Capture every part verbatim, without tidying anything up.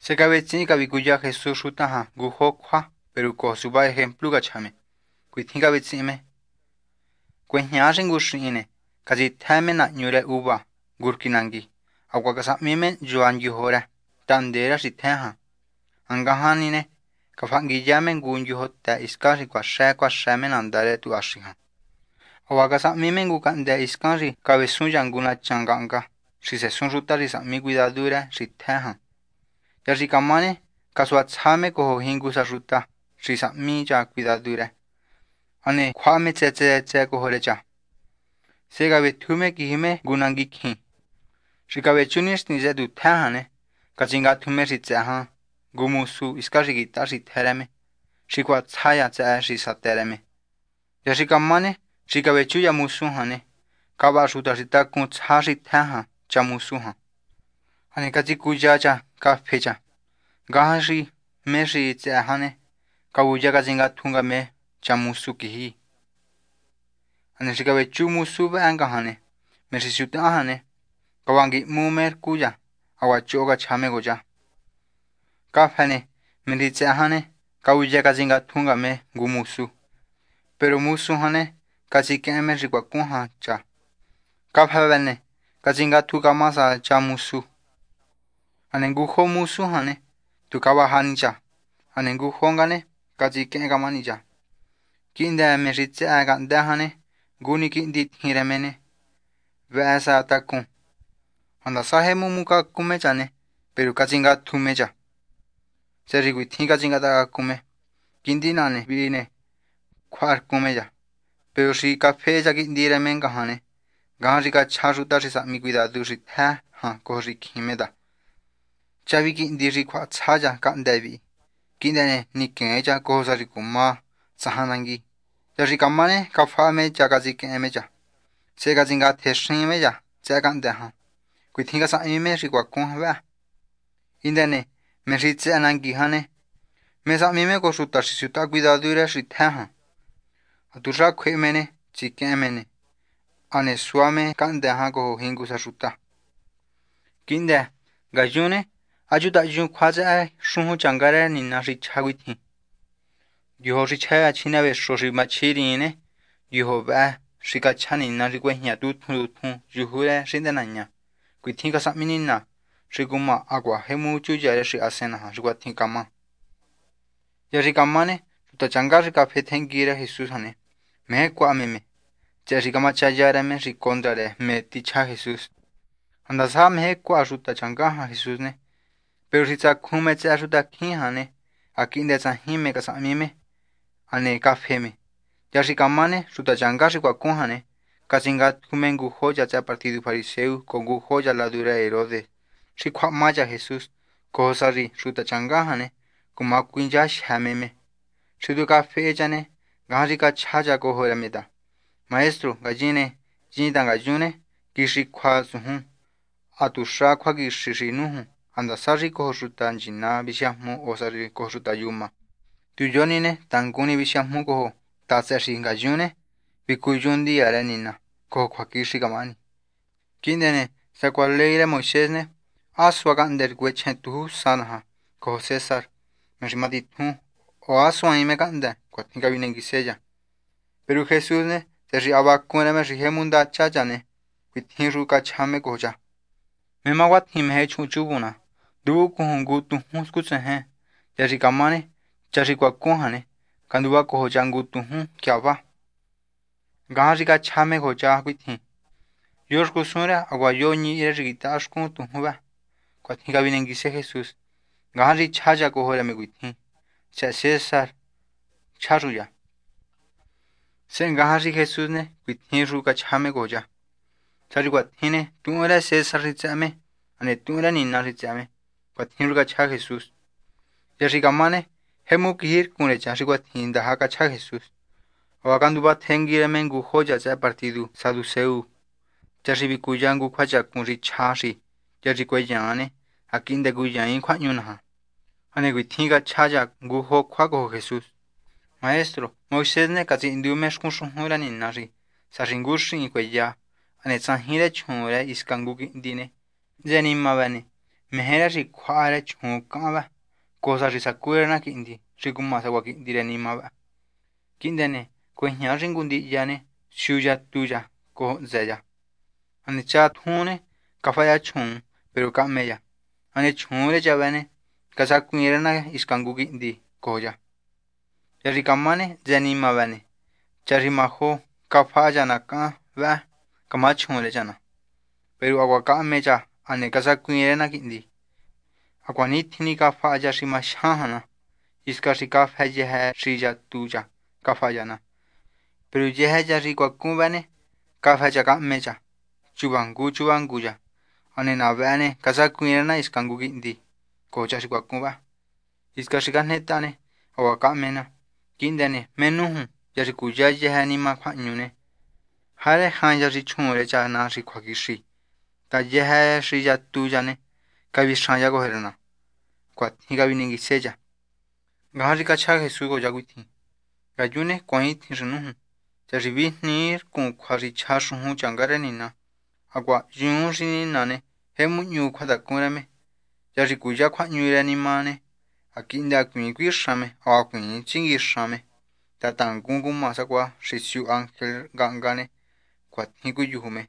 Sekabetsin kabikuya Jesús shutaha gujo kwa pero ko suba ejemplo gachame. Kuitin kabetsime. Kwenyashin gushine. Kazi tame na nyure uba gurkinangi. Agwa kasamime juan yuhora. Tandera shiteha. Angahanine. Kafangi yamen gun yuhota iskari kwa she kwa sheme nandare tu ashiha. Agwa kasamime gukande iskari kabesun yanguna changanga. Si se sun rutari sami cuidadura shiteha. Yashi kamane kaswatsame koho hingu sa ruta si sami ja cuidadura. Ane kwame tsetse tse kohorecha. Sega betume kihime gunangi ki. Shikabe chunis ni zedu tahane. Kazinga tume si tseha. Gumusu iskari gita si tereme. Shikwa tsaya tse si satereme. Yashikamane shikabe chuya musu hane. Kaba shuta si takun tsa si taha cha musu ha. Ane kazi kuya cha ka fecha. Gahashi me si tsehane. Kabuya kazinga tunga me cha musu kihi. Ane shikabe chu musu be angahane. Me si shuta ahane. Kawangi mumer kuya. Awa choga chame goja. Kafane me si tsehane. Kabuya kazinga tunga me gu musu. Pero musu hane kazi keme shikwa kunha cha. Kafane kazinga tuga masa cha musu. Ane nguho musu hane. Tukaba hancha. Ane nguho ngane kazi kenga manija. Kinde me si tsega ndahane. Guni kindi hiremene. Vesa takun. Anda sahe mumuka kumechane. Pero kazinga tumecha. Serigui tinga zinga daga kume. Kindi nane vine. Kwar kumeja. Pero si kafeja kindi remenga hane. Gahan ka charuta si sami cuidado si tha. Ha kohi kimeda. Chavi kindi si kwa tsaja kandevi. Kinde ni kenja kosa si kuma. Sahanangi. Yashi kamane kafame chakazi kemeja. Sega zinga teshimeja. Tsegandeha. Kuitinga sa ime si kwa kunha. Indene. Me si tsenangi hane. Me sa mime ko suta si suta cuidadura si taha. Atusha kwe mene, chike mene. Ane suame kande hango hingu sa suta. Kinde, gajune, ajuda jun kwaze ay shunhu changare ni nasi chagwiti. Yuho si chaya chinabe shoshi machirine. Yuho ba, shika chani nasi kwenya tutun tutun. Yuhure shindenanya. Kuitinga sa minina. Shiguma agua hemu chuyare shi asena shigwa tinkama. Yashikamane tutachanga shika fetengira Jesús hane. Me kwa meme. Yashikama chayare me shikondare me ticha Jesús. Andasa me kwa tutachanga Jesús ne. Pero si tsa kume tsa shuta ki hane. Akinde tsa hime kasa mime. Ane kafeme. Yashikamane tutachanga shikwa kuhane. Kasinga kumengu hoja tsa partido fariseu. Kongu hoja la dura Herodes. Shikwa maya Jesús, kohosari shuta changahane, kuma kuinja shameme. Shuduka fejane, gajika chaja kohorameda. Maestro, gajine, jinda gajune, gishi kwa suhun. Atusha kwa gishi nuhu, andasari kohoshuta njina bishamu osari kohoshuta yuma. Tuyonine, tanguni bishamu koho, tatsashi gajune, bikuyundi arenina, koho kwa gishi gamani. Kindene, sakwa leire Moisésne, Aswa gander gwechen tu sanaha, koho César, meshimati tu, o aswa ime gander, kwa tinga vinengiseya. Pero Jesús ne, terri abakune me rihemunda chachane, kuitinru kachame goja. Memawat hime chuchubuna, du kuhungu tu huskutsehe, terri kamane, chari kwa kuhane, kanduwa koho jangu tu hun, kiava. Gahan kachame goja kuitin. Dios kusura, agua yo ni irrigita ashkun tu huva. Kwa tinga vinengise Jesús. Gahanri chaja kohora me guitin. Cha César. Charuya. Sen gahanri Jesús ne. Guitin ruka chame goja. Chari kwa tine. Tunra César rizame. Ane tunra nina rizame. Kwa tin ruka cha Jesús. Yashi kamane. Hemu kihir kune chashi kwa tin da haka cha Jesús. Awakanduba tengire mengu hoja cha partido saduceu. Chashi bikuyangu kwa cha kunri chashi. Yashi kwa yane. Akinde guyain kwa nyunaha. Ane guitinga chaya guho kwa goho Jesús. Maestro, Moisés ne kasi indumesh kun shunhura ni nari. Saringushi in kweya. Ane tsanhire chunre iskangu dine. Zeni mabane. mejera si kjua'are chjun ka'an ba cosa xi sakuere ki'ndi xi kuma sagua ki'ndire nima ba ki'ndene kuejña xi ngu ndiyane xiuya tuya kojo n'tseya ane cha tjune kafaya chjun pero ka'meya ane chjunre chabene kasakuirena iska ngu ki'ndi koya ya xi kamane tse nima bane cha xi majo kafa'ayana ka'an be'e kama chjunre chana pero agua ka'mecha ane kasakuirena ki'ndi agua nitjini kafa'aya xi maxjajana iska xi kafe yeje xiya tuya kafayana pero yejeya xi kuakunbene kafecha ka'mecha chubangu chubanguya ane nabe'ene kasakuirena iska ngu ki'ndi kocha xi kuakunba iska xi kajneta'ane agua ka'mena ki'ndene menuju ya xi kuya yeje nima kjua'ñune jare janya xi chjunre chana xi kjuakixi ta yeje xiya tuyane kabixanya kojerana kuatjin kabinenguiseya ngaja xi kachja Jesús koya kuitjin ngayune kuajin xi nuju cha xi bijni rkun kjua xi chja xujun changare nina agua yun xi ninane jemu n'ñu kjuatakunreme ya xi kuya kjua'ñuire nimane a ki'nde a kuin kuixame o a kuin chinguixame ta tankun kuma sakua xi siu ángel nga'ngane kuatjin kuyujume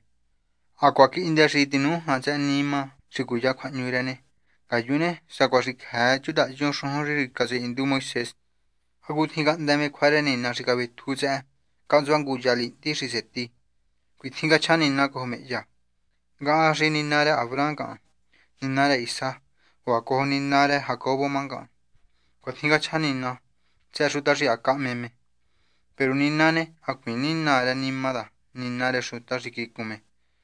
a kua ki'nde xi tinujan tse'e nima xi kuya kjua'ñuirene ngayune sakua xi kje chuta'yun xujun xi katsi'indu Moisés a kutjin ka'ndeme kjuare nina xi kabitju tse'e ka'ntsua ngu ya li'ti xi seti kuitjin kachja nina kojo me'ya nga'a xi ninare Abraham ka'an ninare Isaac o a kojo ninare Jacobo man ka'an kuatjin kachja nina tse'e xuta xi aka'meme pero ninane a kuin ninare nimada ninare xuta xi kikume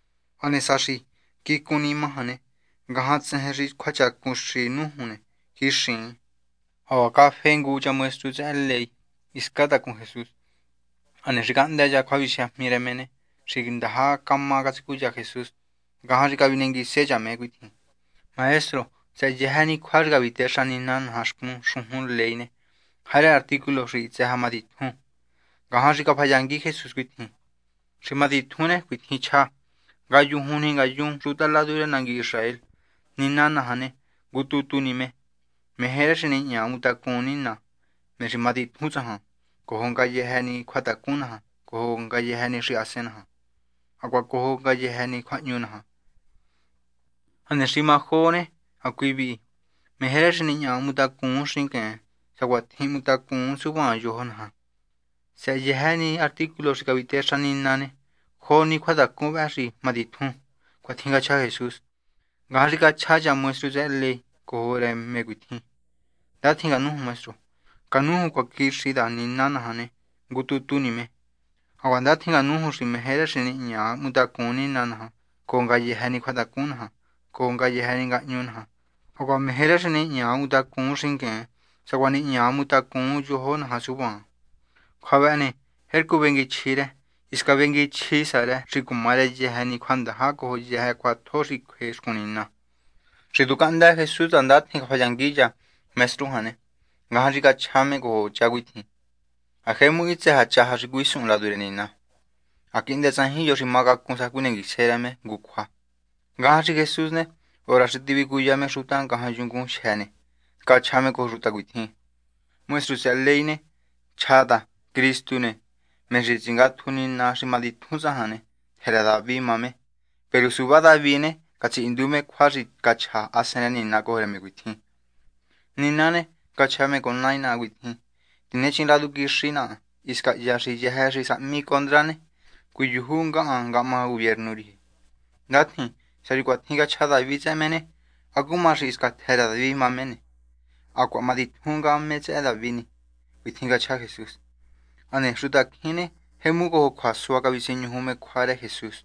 ane saxi kikun nimajane ngaja tsejen xi kjuachakun xi nújune kixin agua kafe ngu chamuestru tse'e ley iska takun Jesús ane xi ka'ndeya kjuabixijñiremene xi ndaja kama katsikuya Jesús ngaja xi kabinenguisechame kuitjin maestro tse'e yeje ni kjua xi kabitexa nina naja xkun xujun leyne jare artículo xi itseja matitjun ngaja xi kafayangui Jesús kuitjin xi matitjunne kuitjin chja ngayujunji ngayun xuta ladure nangui Israel nina najane ngu tutunime mejere xi ni'ña mutakun nina me xi matitjun tsajan kojo ngayejeni kjuatakunnaja kojo ngayejeni xi asenaja akua kojo ngayejeni kjua'ñunaja ane xi majone a kui bi'i mejere xi ni'ña mutakun xinken sakuatjin mutakun suban yojonaja tse'e yejeni artículo xi kabitexa ninane joni kjuatakun be'e xi matitjun kuatjin kachja Jesús ngaja xi kachja chamuestru tse'e ley kojore me kuitjin ndatjin kanuju maestro kanuju kuakixida nina najane ngu tutunime agua ndatjin kanuju xi mejere xi ni'ña mutakun nina naja kojo ngayejeni kjuatakunnaja kojo ngayejeni nga'ñunaja agua mejere xi ni'ña mutakun xinken sakua ni'ña mutakun yojonaja suban kjuabe'ene jerku benguichjire iska benguichji sare xi kumare yejeni kjuandaja kojo yeje kuatjo xi kjue xkun nina xi tuka'nde Jesús a ndatjin kjuayanguiya maestrujane ngaja xi kachjame kojocha kuitjin a jemu itseja chaja xi kuisun ladure nina a ki'nde tsajiyo xi ma kakun sakunenguisereme ngu kjua ngaja xi Jesúsne ora xi tibikuyame xuta ngaja yunkun xjene kachjame kojo xuta kuitjin muestru tse'e leyne chjata Kristune me xi tsingatju nina xi matitjun tsajane tjere David mame pero suba Davidne katsi'indume kjua xi kachja asene nina kojoreme kuitjin ninane kachjame kon naina kuitjin tinechin ladu kixina iska 'ya xi yeje xi sa'mi kondrane kuyuju nga'an nga'ma gobiernuriji ndatjin xa xi kuatjin kachja David tse'emene a kuma xi iska tjere David mamene a kua matitjun nga'me tse'e Davidni kuitjin kachja Jesús ane xuta kjinne jemu kojo kjuasua kabiseñujume kjuare Jesús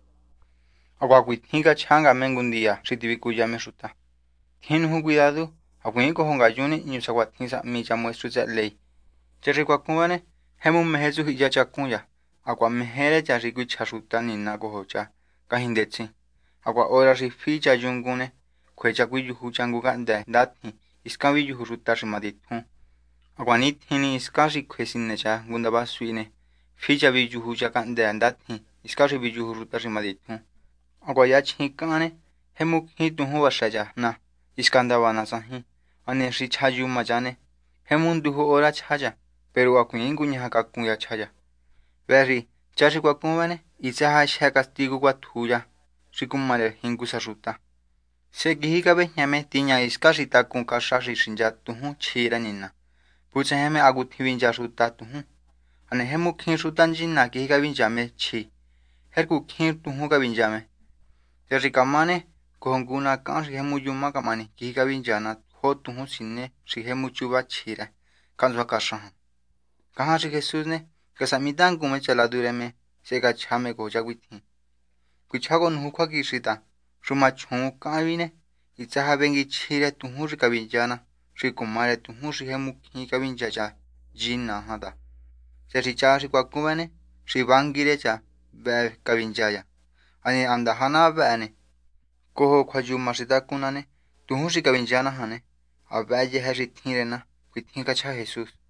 a kua kuitjin kachja ngame ngu ndia xi tibikuyame xuta tjinnuju kuidadu a kuin kojo ngayun ni'ñu sakuatjin sa'mi chamuestru tse'e ley cha xi kuakunbane jemu meje tsuji'ya chakunya a kua mejerecha xi kuichja xuta nina kojocha kajindetsin a kua ora xi ficha yunkunne kjuecha kuyujucha ngu ka'nde ndatjin iskan biyuju xuta xi matitjun a kua nitjinni iska xi kjue sinecha ngu ndabasui'ne ficha biyujucha ka'nde ndatjin iska xi biyuju xuta xi matitjun a kua yachjin ka'anne jemu kjin tujún baxecha na Iskandavana sahi. Ane shi chayu machane. Hemunduhu ora chaya. Pero akuin guñaja kakuya chaya. Berri, chashi kwakumane. Isaha sha castigo guatuya. Shikumare hingusa ruta. Se gihikabe nyame tiña iskashi takun kashashi shinja tuhu chira nina. Pucha heme agutivinja ruta tuhu. Ane hemu kin ruta njina gihikabe njame chi. Herku kin tuhu kabe njame. Terri kamane kohonguna kanshi hemu yuma kamane gihikabe njana ho tuhu sinne shi hemu chuba chira. Kanzwa kashahan. Kahan shi Jesus ne kasamitan kume chaladureme se gachame goja withi. Kuchago nuhu kwa kishita. Shuma chungu kawine. Itzaha bengi chire tuhu shi kabinjana. Shi kumare tuhu shi hemu kin kabinjaja. Jina hada. Se shi cha shi kwa kumane. Shi bangire cha. Be kabinjaya. Ani andahana bane. Koho kwa yuma shita kunane. Tuhu shi kabinjana hane. Abaye he shi tinrena. Kuithinka cha Jesus.